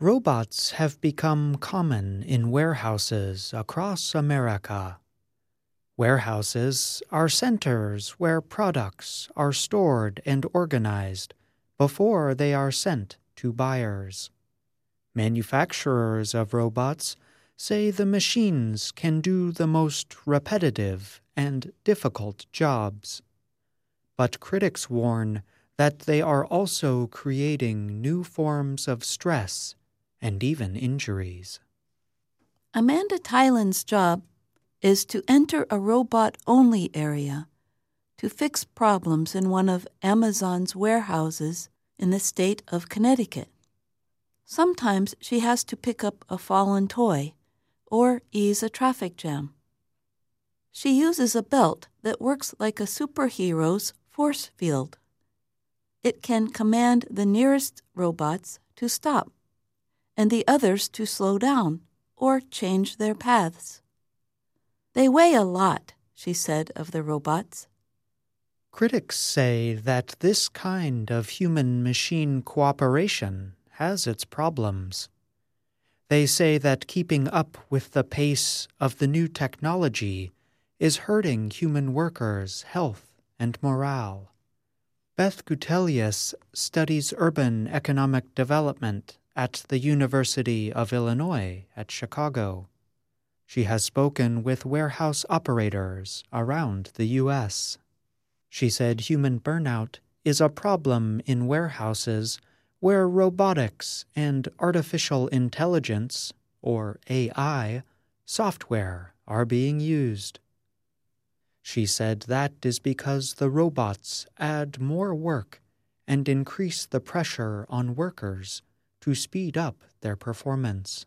Robots have become common in warehouses across America. Warehouses are centers where products are stored and organized before they are sent to buyers. Manufacturers of robots say the machines can do the most repetitive and difficult jobs. But critics warn that they are also creating new forms of stress and even injuries. Amanda Tylen's job is to enter a robot-only area to fix problems in one of Amazon's warehouses in the state of Connecticut. Sometimes she has to pick up a fallen toy or ease a traffic jam. She uses a belt that works like a superhero's force field. It can command the nearest robots to stop and the others to slow down or change their paths. They weigh a lot, she said of the robots. Critics say that this kind of human-machine cooperation has its problems. They say that keeping up with the pace of the new technology is hurting human workers' health and morale. Beth Gutelius studies urban economic development at the University of Illinois at Chicago. She has spoken with warehouse operators around the U.S. She said human burnout is a problem in warehouses where robotics and artificial intelligence, or AI, software are being used. She said that is because the robots add more work and increase the pressure on workers to speed up their performance.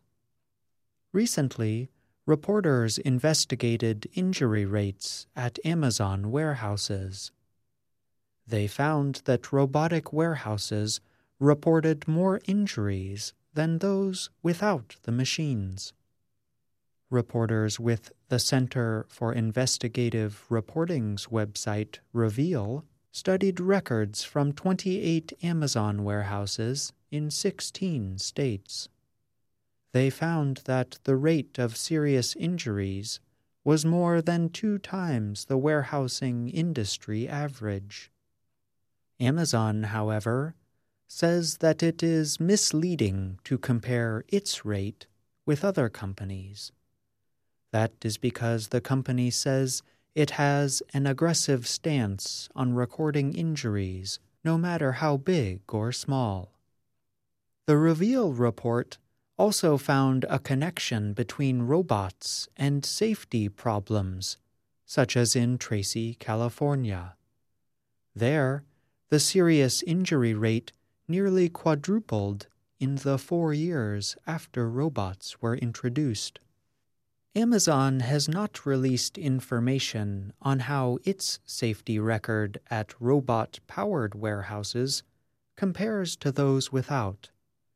Recently, reporters investigated injury rates at Amazon warehouses. They found that robotic warehouses reported more injuries than those without the machines. Reporters with the Center for Investigative Reporting's website, Reveal, studied records from 28 Amazon warehouses in 16 states. They found that the rate of serious injuries was more than 2 times the warehousing industry average. Amazon, however, says that it is misleading to compare its rate with other companies. That is because the company says it has an aggressive stance on recording injuries, no matter how big or small. The Reveal report also found a connection between robots and safety problems, such as in Tracy, California. There, the serious injury rate nearly quadrupled in the 4 years after robots were introduced. Amazon has not released information on how its safety record at robot-powered warehouses compares to those without.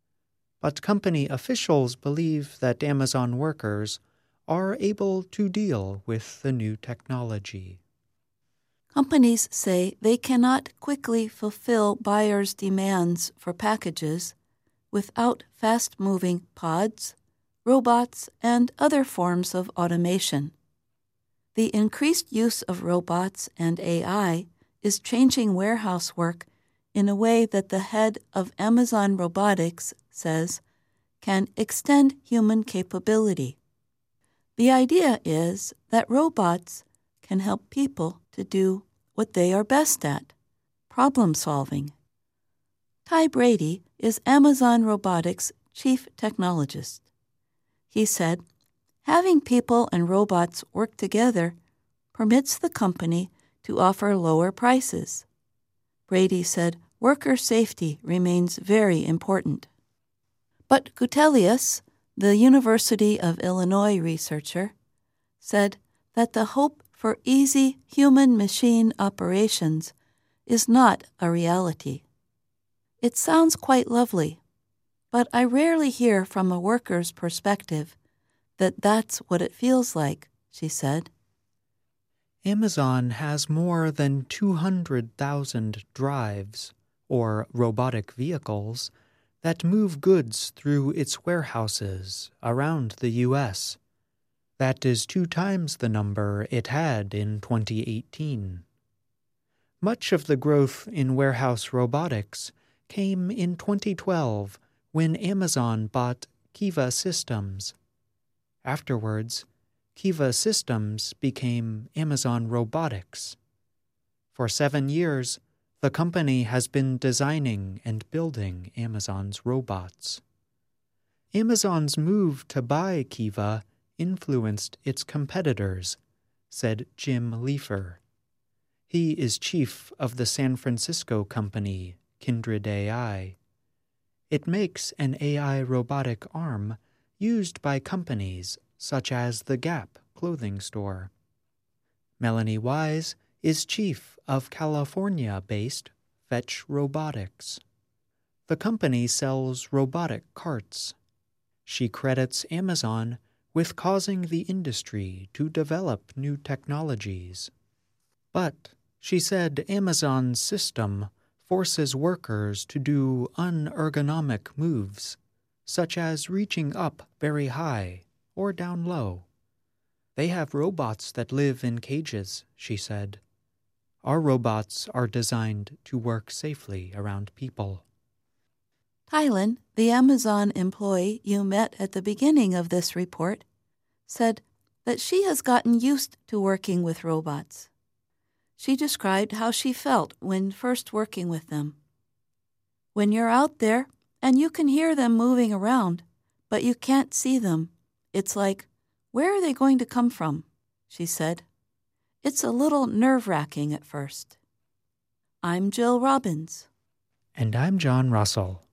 But company officials believe that Amazon workers are able to deal with the new technology. Companies say they cannot quickly fulfill buyers' demands for packages without fast-moving pods, robots, and other forms of automation. The increased use of robots and AI is changing warehouse work in a way that the head of Amazon Robotics says can extend human capability. The idea is that robots can help people to do what they are best at, problem solving. Ty Brady is Amazon Robotics' chief technologist. He said, having people and robots work together permits the company to offer lower prices. Brady said worker safety remains very important. But Gutelius, the University of Illinois researcher, said that the hope for easy human-machine operations is not a reality. It sounds quite lovely, but I rarely hear from a worker's perspective that that's what it feels like, she said. Amazon has more than 200,000 drives, or robotic vehicles, that move goods through its warehouses around the U.S. That is 2 times the number it had in 2018. Much of the growth in warehouse robotics came in 2012 when Amazon bought Kiva Systems. Afterwards, Kiva Systems became Amazon Robotics. For 7 years, the company has been designing and building Amazon's robots. Amazon's move to buy Kiva influenced its competitors, said Jim Leifer. He is chief of the San Francisco company Kindred AI. It makes an AI robotic arm used by companies such as the Gap clothing store. Melanie Wise is chief of California-based Fetch Robotics. The company sells robotic carts. She credits Amazon with causing the industry to develop new technologies. But, she said, Amazon's system forces workers to do unergonomic moves, such as reaching up very high or down low. They have robots that live in cages, she said. Our robots are designed to work safely around people. Tylen, the Amazon employee you met at the beginning of this report, said that she has gotten used to working with robots. She described how she felt when first working with them. When you're out there and you can hear them moving around, but you can't see them, it's like, where are they going to come from? She said. It's a little nerve-wracking at first. I'm Jill Robbins. And I'm John Russell.